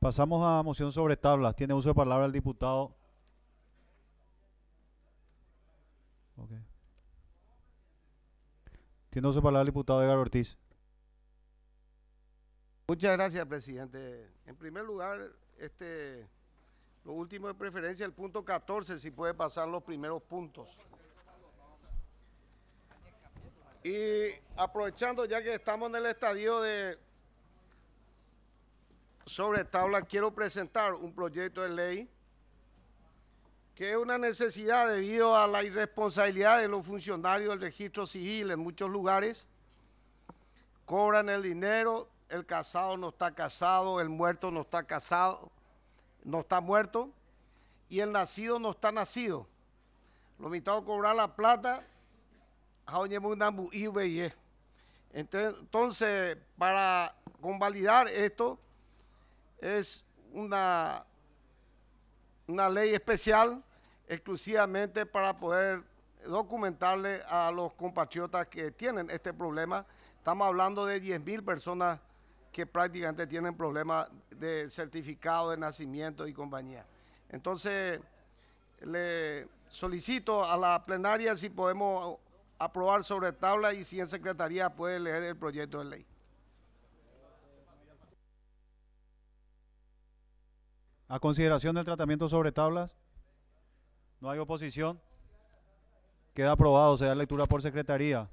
Pasamos a moción sobre tablas. Tiene uso de palabra el diputado. Ok. Tiene uso de palabra el diputado Edgar Ortiz. Muchas gracias, presidente. En primer lugar, lo último de preferencia, el punto 14, si puede pasar los primeros puntos. Y aprovechando ya que estamos en el estadio de sobre tabla, quiero presentar un proyecto de ley que es una necesidad debido a la irresponsabilidad de los funcionarios del registro civil en muchos lugares. Cobran el dinero, el casado no está casado, el muerto no está casado, no está muerto, y el nacido no está nacido. Lo invitado a cobrar la plata, entonces, para convalidar esto, es una ley especial exclusivamente para poder documentarle a los compatriotas que tienen este problema. Estamos hablando de 10.000 personas que prácticamente tienen problemas de certificado de nacimiento y compañía. Entonces, le solicito a la plenaria si podemos aprobar sobre tabla y si en secretaría puede leer el proyecto de ley. A consideración del tratamiento sobre tablas. No hay oposición. Queda aprobado. Se da lectura por secretaría.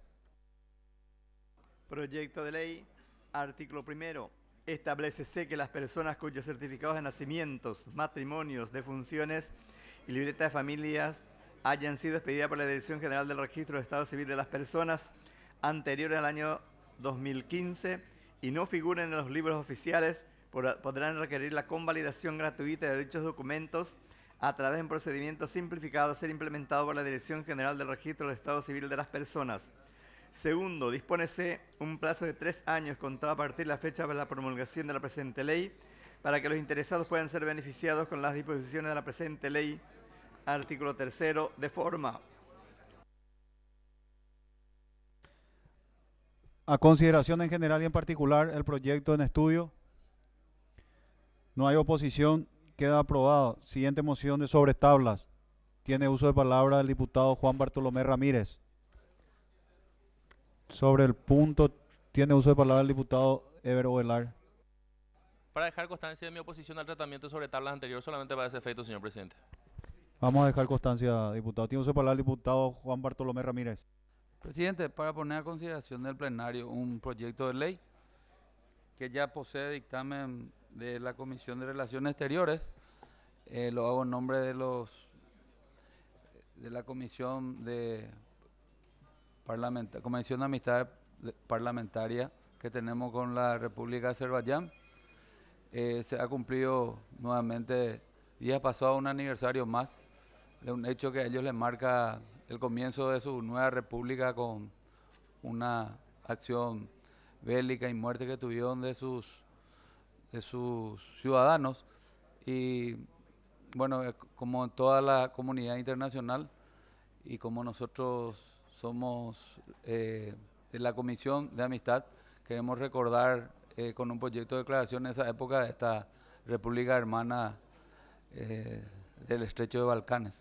Proyecto de ley, artículo primero. Establécese que las personas cuyos certificados de nacimientos, matrimonios, defunciones y libretas de familias hayan sido expedidas por la Dirección General del Registro de Estado Civil de las Personas anteriores al año 2015 y no figuren en los libros oficiales podrán requerir la convalidación gratuita de dichos documentos a través de un procedimiento simplificado a ser implementado por la Dirección General del Registro del Estado Civil de las Personas. Segundo, dispónese un plazo de 3 años contado a partir de la fecha de la promulgación de la presente ley para que los interesados puedan ser beneficiados con las disposiciones de la presente ley. Artículo tercero, de forma. A consideración en general y en particular el proyecto en estudio. No hay oposición. Queda aprobado. Siguiente moción de sobre tablas. Tiene uso de palabra el diputado Juan Bartolomé Ramírez. Sobre el punto tiene uso de palabra el diputado Ever Ovelar. Para dejar constancia de mi oposición al tratamiento sobre tablas anterior, solamente para ese efecto, señor presidente. Vamos a dejar constancia, diputado. Tiene uso de palabra el diputado Juan Bartolomé Ramírez. Presidente, para poner a consideración del plenario un proyecto de ley que ya posee dictamen de la Comisión de Relaciones Exteriores, lo hago en nombre de la Comisión de Amistad Parlamentaria que tenemos con la República de Azerbaiyán. Se ha cumplido nuevamente días pasados un aniversario más de un hecho que a ellos les marca el comienzo de su nueva república con una acción bélica y muerte que tuvieron de sus ciudadanos. Y bueno, como en toda la comunidad internacional y como nosotros somos de la Comisión de Amistad, queremos recordar con un proyecto de declaración en esa época de esta República Hermana del Estrecho de Balcanes.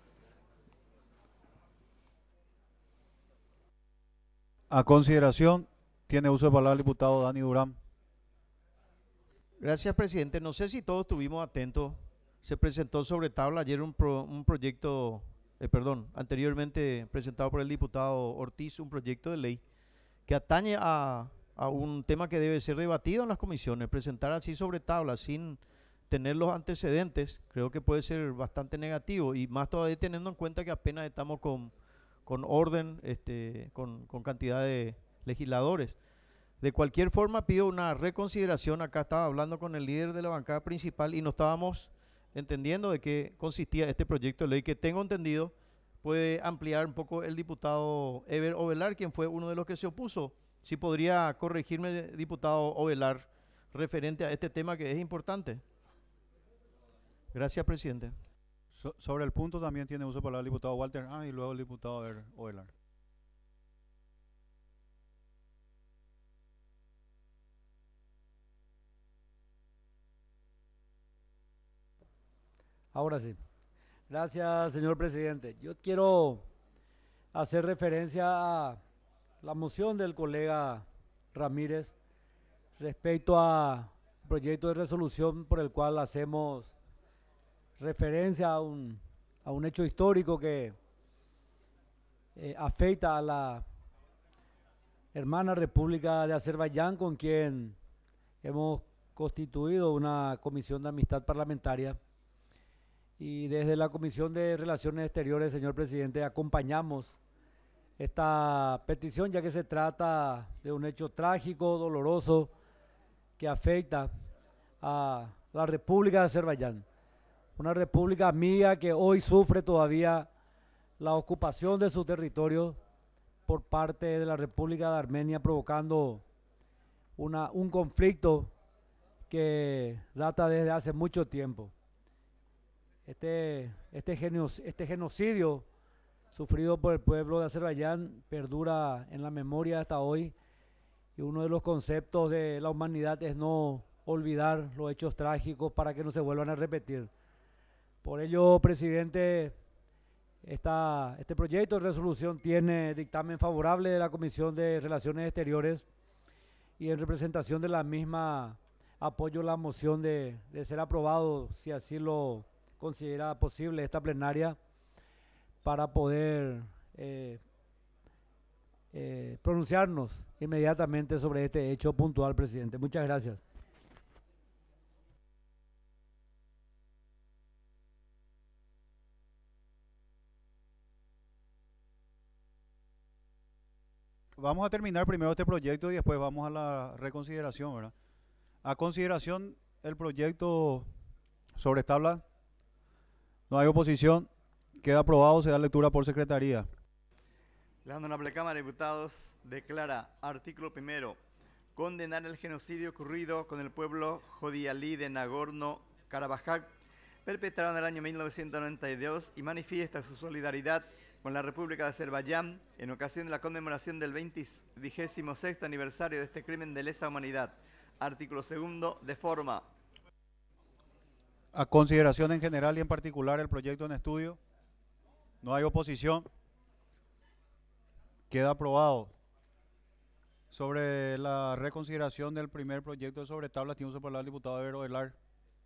A consideración tiene uso de palabra el diputado Dani Durán. Gracias, presidente. No sé si todos estuvimos atentos. Se presentó sobre tabla ayer un proyecto, anteriormente presentado por el diputado Ortiz, un proyecto de ley que atañe a un tema que debe ser debatido en las comisiones. Presentar así sobre tabla sin tener los antecedentes, creo que puede ser bastante negativo, y más todavía teniendo en cuenta que apenas estamos con orden, con cantidad de legisladores. De cualquier forma, pido una reconsideración. Acá estaba hablando con el líder de la bancada principal y no estábamos entendiendo de qué consistía este proyecto de ley, que tengo entendido puede ampliar un poco el diputado Ever Ovelar, quien fue uno de los que se opuso. Si podría corregirme, diputado Ovelar, referente a este tema que es importante. Gracias, presidente. Sobre el punto también tiene uso de palabra el diputado Walter y luego el diputado Ever Ovelar. Ahora sí. Gracias, señor presidente. Yo quiero hacer referencia a la moción del colega Ramírez respecto a proyecto de resolución por el cual hacemos referencia a un hecho histórico que afecta a la hermana República de Azerbaiyán, con quien hemos constituido una comisión de amistad parlamentaria. Y desde la Comisión de Relaciones Exteriores, señor presidente, acompañamos esta petición, ya que se trata de un hecho trágico, doloroso, que afecta a la República de Azerbaiyán, una república amiga que hoy sufre todavía la ocupación de su territorio por parte de la República de Armenia, provocando un conflicto que data desde hace mucho tiempo. Este genocidio sufrido por el pueblo de Azerbaiyán perdura en la memoria hasta hoy, y uno de los conceptos de la humanidad es no olvidar los hechos trágicos para que no se vuelvan a repetir. Por ello, presidente, este proyecto de resolución tiene dictamen favorable de la Comisión de Relaciones Exteriores, y en representación de la misma apoyo la moción de ser aprobado, si así lo considera posible esta plenaria, para poder pronunciarnos inmediatamente sobre este hecho puntual, presidente. Muchas gracias. Vamos a terminar primero este proyecto y después vamos a la reconsideración, ¿verdad? A consideración el proyecto sobre tabla. No hay oposición. Queda aprobado, se da lectura por secretaría. La Honorable Cámara de Diputados declara, artículo primero, condenar el genocidio ocurrido con el pueblo jodialí de Nagorno-Karabaj, perpetrado en el año 1992, y manifiesta su solidaridad con la República de Azerbaiyán en ocasión de la conmemoración del 26º aniversario de este crimen de lesa humanidad. Artículo segundo, de forma. A consideración en general y en particular el proyecto en estudio. No hay oposición. Queda aprobado. Sobre la reconsideración del primer proyecto sobre tablas, tiene uso por el diputado Evero Velar.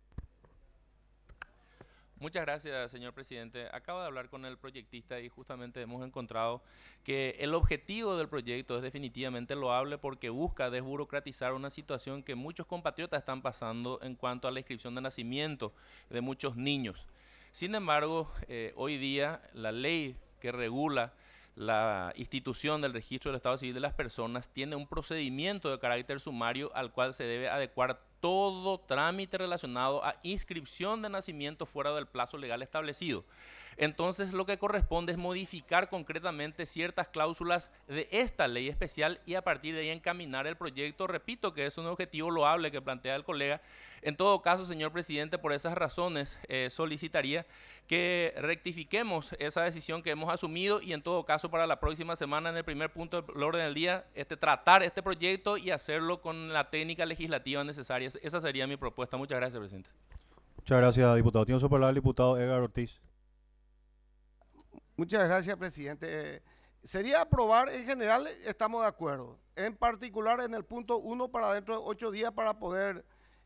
Muchas gracias, señor presidente. Acabo de hablar con el proyectista y justamente hemos encontrado que el objetivo del proyecto es definitivamente loable, porque busca desburocratizar una situación que muchos compatriotas están pasando en cuanto a la inscripción de nacimiento de muchos niños. Sin embargo, hoy día la ley que regula la institución del registro del Estado Civil de las personas tiene un procedimiento de carácter sumario al cual se debe adecuar todo trámite relacionado a inscripción de nacimiento fuera del plazo legal establecido. Entonces, lo que corresponde es modificar concretamente ciertas cláusulas de esta ley especial y a partir de ahí encaminar el proyecto. Repito que es un objetivo loable que plantea el colega. En todo caso, señor presidente, por esas razones solicitaría que rectifiquemos esa decisión que hemos asumido y en todo caso para la próxima semana, en el primer punto del orden del día, tratar este proyecto y hacerlo con la técnica legislativa necesaria. Esa sería mi propuesta. Muchas gracias, presidente. Muchas gracias, diputado. Tiene su palabra el diputado Edgar Ortiz. Muchas gracias, presidente. Sería aprobar en general, estamos de acuerdo. En particular en el punto 1 para dentro de 8 días para poder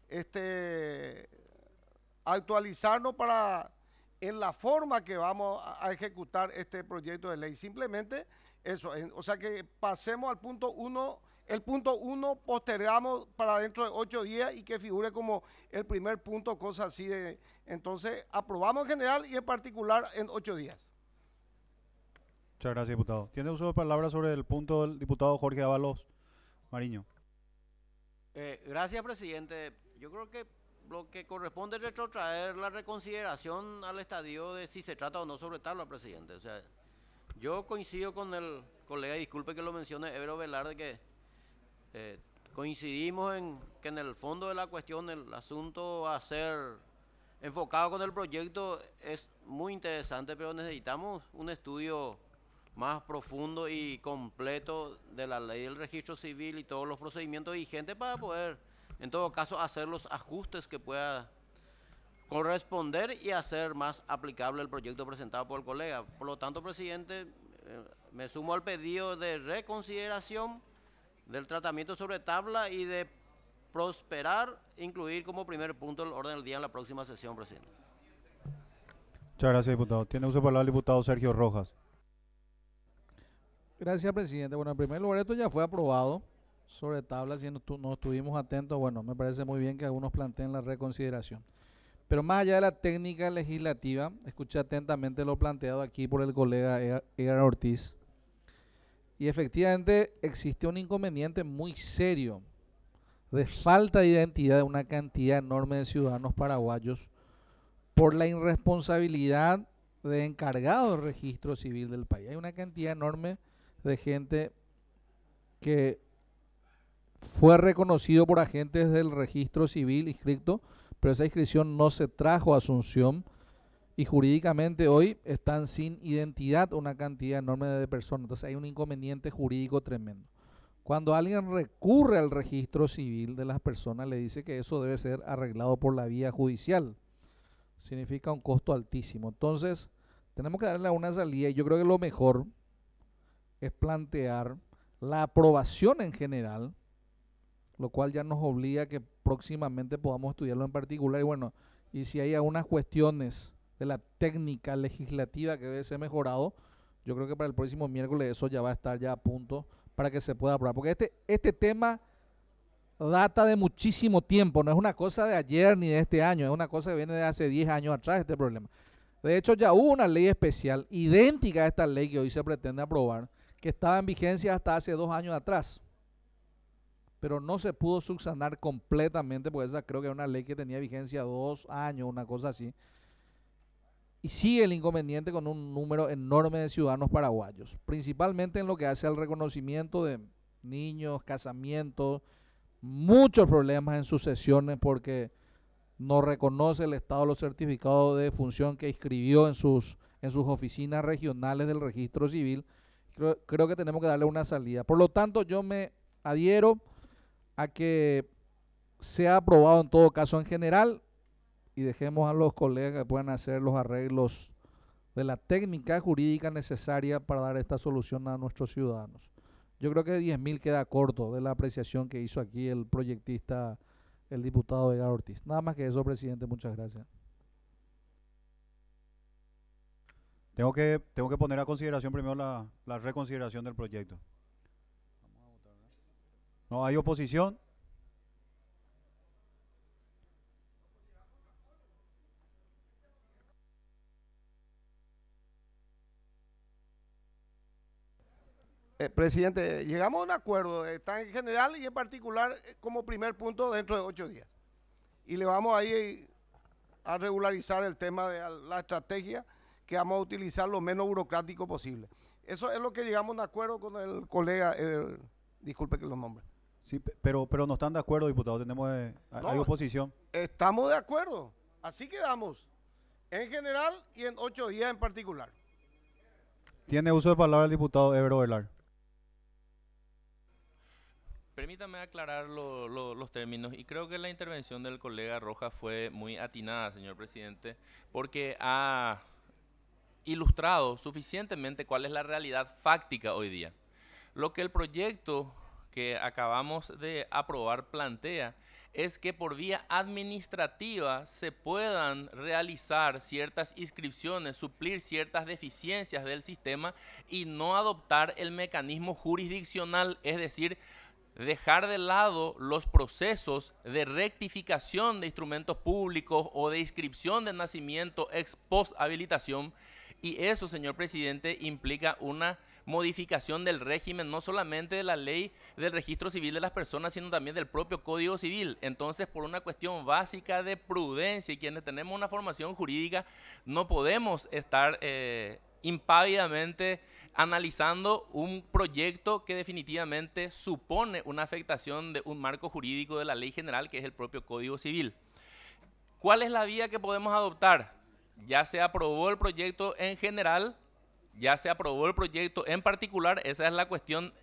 actualizarnos para en la forma que vamos a ejecutar este proyecto de ley. Simplemente eso, o sea que pasemos al punto 1, el punto 1 postergamos para dentro de 8 días y que figure como el primer punto, cosas así de, entonces aprobamos en general y en particular en 8 días. Muchas gracias, diputado. Tiene uso de palabra sobre el punto del diputado Jorge Ábalos Mariño. Gracias, presidente. Yo creo que lo que corresponde es retrotraer la reconsideración al estadio de si se trata o no sobre tabla, presidente. O sea, yo coincido con el colega, disculpe que lo mencione, Evero Velar, de que coincidimos en que en el fondo de la cuestión el asunto a ser enfocado con el proyecto es muy interesante, pero necesitamos un estudio más profundo y completo de la ley del registro civil y todos los procedimientos vigentes para poder, en todo caso, hacer los ajustes que pueda corresponder y hacer más aplicable el proyecto presentado por el colega. Por lo tanto, presidente, me sumo al pedido de reconsideración del tratamiento sobre tabla y de prosperar, incluir como primer punto el orden del día en la próxima sesión, presidente. Muchas gracias, diputado. Tiene uso de palabra el diputado Sergio Rojas. Gracias, presidente. Bueno, en primer lugar, esto ya fue aprobado sobre tabla, si no estuvimos atentos. Bueno, me parece muy bien que algunos planteen la reconsideración. Pero más allá de la técnica legislativa, escuché atentamente lo planteado aquí por el colega Edgar Ortiz. Y efectivamente existe un inconveniente muy serio de falta de identidad de una cantidad enorme de ciudadanos paraguayos por la irresponsabilidad de encargados de registro civil del país. Hay una cantidad enorme de gente que fue reconocido por agentes del registro civil inscrito, pero esa inscripción no se trajo a Asunción y jurídicamente hoy están sin identidad una cantidad enorme de personas. Entonces hay un inconveniente jurídico tremendo. Cuando alguien recurre al registro civil de las personas, le dice que eso debe ser arreglado por la vía judicial. Significa un costo altísimo. Entonces, tenemos que darle una salida y yo creo que lo mejor es plantear la aprobación en general, lo cual ya nos obliga a que próximamente podamos estudiarlo en particular. Y bueno, y si hay algunas cuestiones de la técnica legislativa que debe ser mejorado, yo creo que para el próximo miércoles eso ya va a estar ya a punto para que se pueda aprobar. Porque este tema data de muchísimo tiempo, no es una cosa de ayer ni de este año, es una cosa que viene de hace 10 años atrás este problema. De hecho, ya hubo una ley especial idéntica a esta ley que hoy se pretende aprobar, que estaba en vigencia hasta hace 2 años atrás, pero no se pudo subsanar completamente, porque esa creo que era una ley que tenía vigencia 2 años, una cosa así. Y sigue el inconveniente con un número enorme de ciudadanos paraguayos, principalmente en lo que hace al reconocimiento de niños, casamientos, muchos problemas en sucesiones porque no reconoce el Estado los certificados de defunción que inscribió en sus oficinas regionales del registro civil. Creo que tenemos que darle una salida. Por lo tanto, yo me adhiero a que sea aprobado en todo caso en general y dejemos a los colegas que puedan hacer los arreglos de la técnica jurídica necesaria para dar esta solución a nuestros ciudadanos. Yo creo que 10.000 queda corto de la apreciación que hizo aquí el proyectista, el diputado Edgar Ortiz. Nada más que eso, presidente, muchas gracias. Tengo que poner a consideración primero la reconsideración del proyecto. ¿No hay oposición? Presidente, llegamos a un acuerdo, está en general y en particular como primer punto dentro de 8 días. Y le vamos ahí a regularizar el tema de la estrategia que vamos a utilizar lo menos burocrático posible. Eso es lo que llegamos a un acuerdo con el colega, disculpe que lo nombre. Sí, pero no están de acuerdo, diputado, hay oposición. Estamos de acuerdo, así quedamos, en general y en 8 días en particular. Tiene uso de palabra el diputado Evero Velar. Permítame aclarar los términos y creo que la intervención del colega Rojas fue muy atinada, señor presidente, porque ha ilustrado suficientemente cuál es la realidad fáctica hoy día. Lo que el proyecto que acabamos de aprobar plantea es que por vía administrativa se puedan realizar ciertas inscripciones, suplir ciertas deficiencias del sistema y no adoptar el mecanismo jurisdiccional, es decir, dejar de lado los procesos de rectificación de instrumentos públicos o de inscripción de nacimiento ex post habilitación. Y eso, señor presidente, implica una modificación del régimen, no solamente de la ley del registro civil de las personas, sino también del propio Código Civil. Entonces, por una cuestión básica de prudencia y quienes tenemos una formación jurídica, no podemos estar impávidamente analizando un proyecto que definitivamente supone una afectación de un marco jurídico de la ley general, que es el propio Código Civil. ¿Cuál es la vía que podemos adoptar? Ya se aprobó el proyecto en general, ya se aprobó el proyecto en particular, esa es la cuestión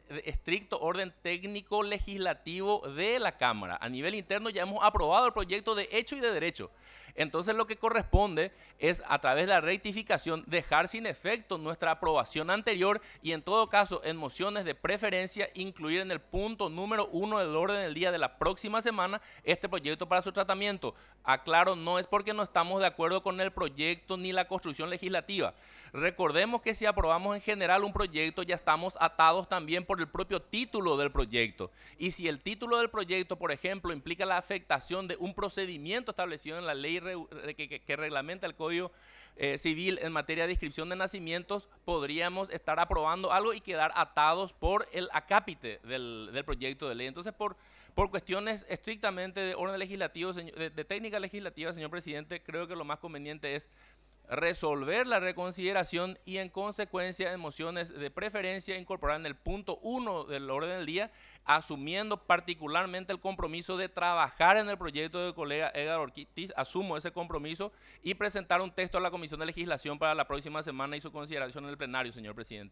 estricto orden técnico legislativo de la Cámara. A nivel interno ya hemos aprobado el proyecto de hecho y de derecho. Entonces lo que corresponde es, a través de la rectificación, dejar sin efecto nuestra aprobación anterior y, en todo caso, en mociones de preferencia, incluir en el punto número 1 del orden del día de la próxima semana este proyecto para su tratamiento. Aclaro, no es porque no estamos de acuerdo con el proyecto ni la construcción legislativa. Recordemos que si aprobamos en general un proyecto, ya estamos atados también por el propio título del proyecto. Y si el título del proyecto, por ejemplo, implica la afectación de un procedimiento establecido en la ley que reglamenta el Código Civil en materia de inscripción de nacimientos, podríamos estar aprobando algo y quedar atados por el acápite del proyecto de ley. Entonces, por cuestiones estrictamente de orden legislativo, de técnica legislativa, señor presidente, creo que lo más conveniente es resolver la reconsideración y, en consecuencia, en mociones de preferencia incorporar en el punto 1 del orden del día, asumiendo particularmente el compromiso de trabajar en el proyecto del colega Edgar Ortiz. Asumo ese compromiso y presentar un texto a la Comisión de Legislación para la próxima semana y su consideración en el plenario, señor presidente.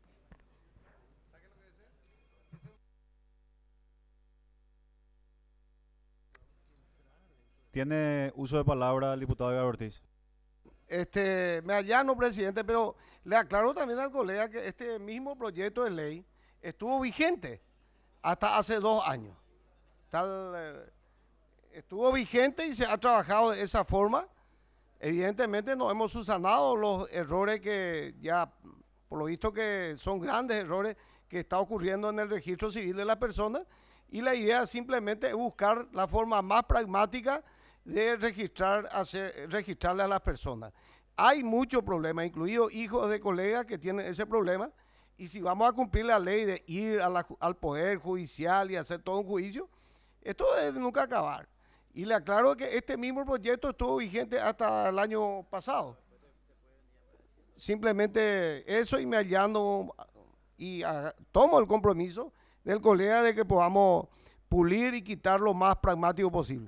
Tiene uso de palabra el diputado Edgar Ortiz. Me allano, presidente, pero le aclaro también al colega que este mismo proyecto de ley estuvo vigente hasta hace 2 años. Estuvo vigente y se ha trabajado de esa forma. Evidentemente no hemos subsanado los errores que ya, por lo visto, que son grandes errores que está ocurriendo en el registro civil de las personas, y la idea simplemente es buscar la forma más pragmática de registrarle a las personas. Hay muchos problemas, incluidos hijos de colegas que tienen ese problema, y si vamos a cumplir la ley de ir al Poder Judicial y hacer todo un juicio, esto es de nunca acabar. Y le aclaro que este mismo proyecto estuvo vigente hasta el año pasado. Simplemente eso, y me allano y tomo el compromiso del colega de que podamos pulir y quitar lo más pragmático posible.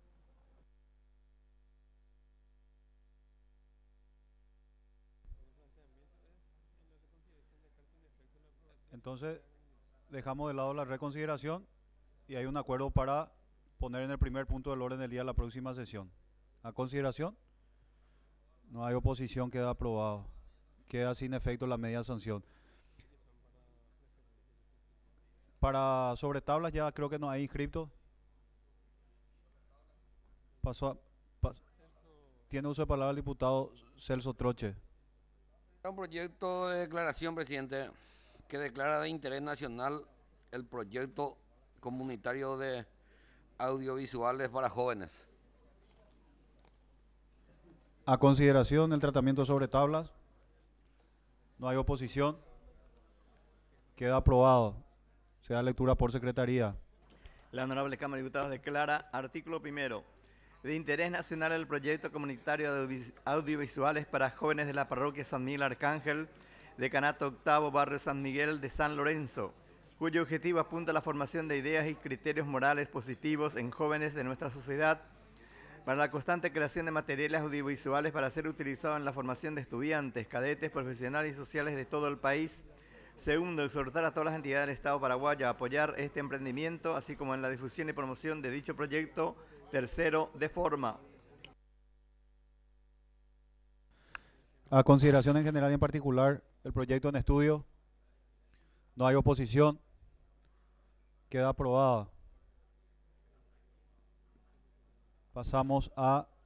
Entonces, dejamos de lado la reconsideración y hay un acuerdo para poner en el primer punto del orden del día la próxima sesión. ¿A consideración? No hay oposición, queda aprobado. Queda sin efecto la media sanción. Para sobre tablas ya creo que no hay inscriptos. Tiene uso de palabra el diputado Celso Troche. Un proyecto de declaración, presidente, que declara de interés nacional el proyecto comunitario de audiovisuales para jóvenes. A consideración el tratamiento sobre tablas. No hay oposición. Queda aprobado. Se da lectura por secretaría. La Honorable Cámara de Diputados declara, artículo primero, de interés nacional el proyecto comunitario de audiovisuales para jóvenes de la parroquia San Miguel Arcángel, decanato octavo, barrio San Miguel de San Lorenzo, cuyo objetivo apunta a la formación de ideas y criterios morales positivos en jóvenes de nuestra sociedad, para la constante creación de materiales audiovisuales para ser utilizados en la formación de estudiantes, cadetes, profesionales y sociales de todo el país. Segundo, exhortar a todas las entidades del Estado paraguayo a apoyar este emprendimiento, así como en la difusión y promoción de dicho proyecto. Tercero, de forma. A consideración en general y en particular el proyecto en estudio. No hay oposición. Queda aprobado. Pasamos a